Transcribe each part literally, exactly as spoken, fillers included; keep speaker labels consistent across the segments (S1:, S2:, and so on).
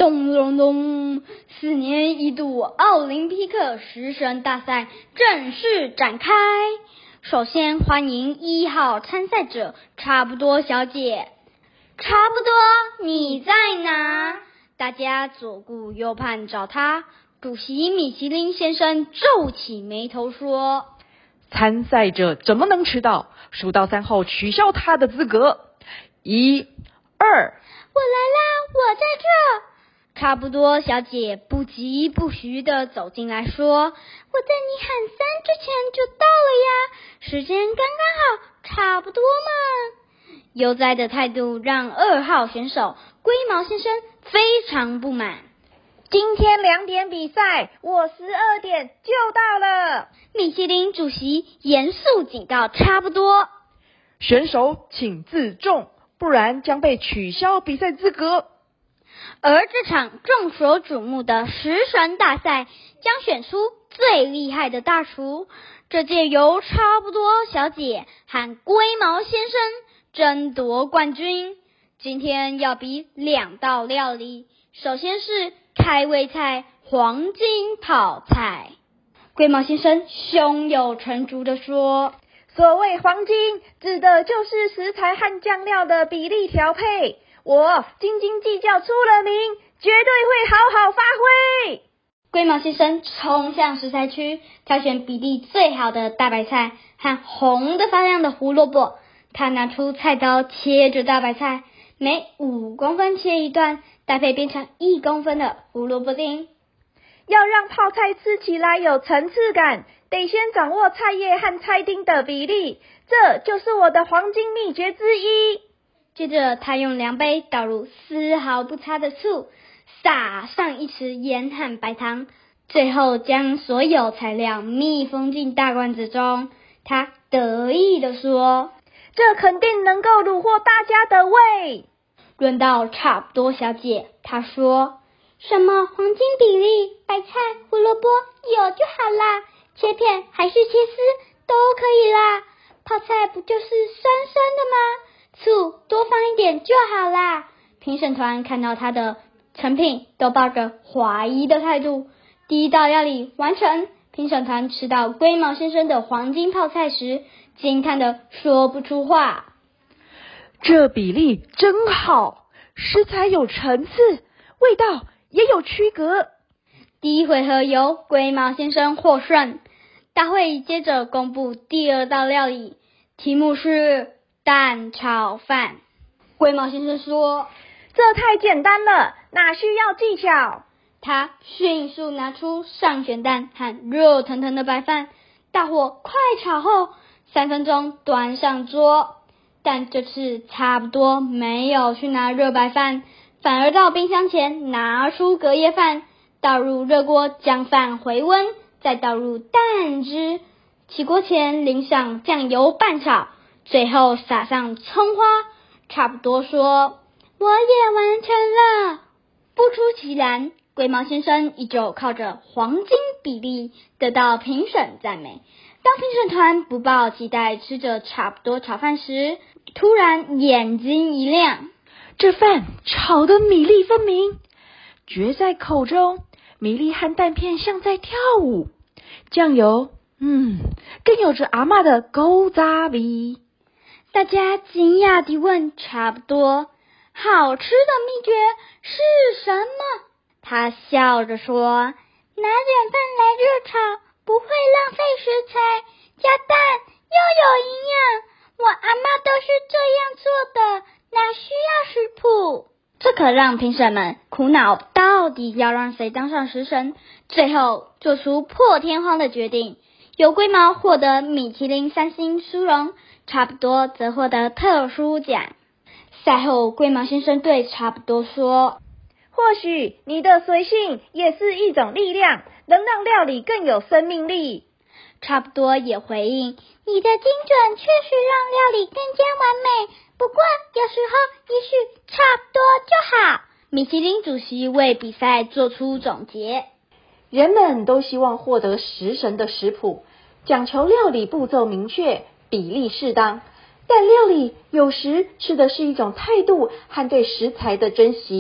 S1: 咚咚咚！四年一度奥林匹克食神大赛正式展开。首先欢迎一号参赛者差不多小姐。差不多，你在哪？大家左顾右盼找她。主席米其林先生皱起眉头说：
S2: 参赛者怎么能迟到？数到三后取消他的资格。一、二。
S1: 我来啦，我在这。差不多小姐不疾不徐地走进来说：我在你喊三之前就到了呀，时间刚刚好，差不多嘛。悠哉的态度让二号选手龟毛先生非常不满。
S3: 今天两点比赛，我十二点就到了。
S1: 米其林主席严肃警告差不多，
S2: 选手请自重，不然将被取消比赛资格。
S1: 而这场众所瞩目的食神大赛将选出最厉害的大厨，这届由差不多小姐和龟毛先生争夺冠军。今天要比两道料理，首先是开胃菜黄金泡菜。龟毛先生胸有成竹地说：
S3: 所谓黄金，指的就是食材和酱料的比例调配。我斤斤计较出了名，绝对会好好发挥。
S1: 龟毛先生冲向食材区，挑选比例最好的大白菜和红的发亮的胡萝卜。他拿出菜刀切着大白菜，每五公分切一段，搭配变成一公分的胡萝卜丁。
S3: 要让泡菜吃起来有层次感，得先掌握菜叶和菜丁的比例，这就是我的黄金秘诀之一。
S1: 接着他用量杯倒入丝毫不差的醋，撒上一匙盐和白糖，最后将所有材料密封进大罐子中。他得意地说：
S3: 这肯定能够虏获大家的胃。
S1: 轮到差不多小姐，她说：什么黄金比例，白菜胡萝卜有就好啦，切片还是切丝都可以啦，泡菜不就是酸酸的吗？醋多放一点就好啦。评审团看到他的成品都抱着怀疑的态度。第一道料理完成，评审团吃到龟毛先生的黄金泡菜时，惊叹的说不出话。
S2: 这比例真好，食材有层次，味道也有区隔。
S1: 第一回合由龟毛先生获胜。大会接着公布第二道料理，题目是蛋炒饭。龟毛先生说：
S3: 这太简单了，哪需要技巧？
S1: 他迅速拿出上旋蛋和热腾腾的白饭，大火快炒后，三分钟端上桌。但这次差不多没有去拿热白饭，反而到冰箱前拿出隔夜饭，倒入热锅将饭回温，再倒入蛋汁，起锅前淋上酱油拌炒，最后撒上葱花。差不多说：我也完成了。不出其然，龟毛先生依旧靠着黄金比例得到评审赞美。当评审团不抱期待吃着差不多炒饭时，突然眼睛一亮，
S2: 这饭炒得米粒分明，嚼在口中，米粒和蛋片像在跳舞，酱油嗯，更有着阿嬷的古早味。
S1: 大家惊讶地问差不多：好吃的秘诀是什么？他笑着说：拿点饭来热炒，不会浪费食材，加蛋又有营养，我阿嬷都是这样做的，哪需要食谱？这可让评审们苦恼，到底要让谁当上食神？最后做出破天荒的决定，由龟毛获得米其林三星殊荣，差不多则获得特殊奖。赛后，龟毛先生对差不多说：
S3: 或许你的随性也是一种力量，能让料理更有生命力。
S1: 差不多也回应：你的精准确实让料理更加完美，不过有时候也许差不多就好。米其林主席为比赛做出总结：
S4: 人们都希望获得食神的食谱，讲求料理步骤明确，比例适当，但料理有时吃的是一种态度和对食材的珍惜，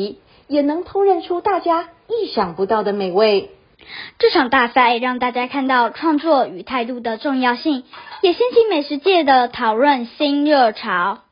S4: 也能烹饪出大家意想不到的美味。
S1: 这场大赛让大家看到创作与态度的重要性，也掀起美食界的讨论新热潮。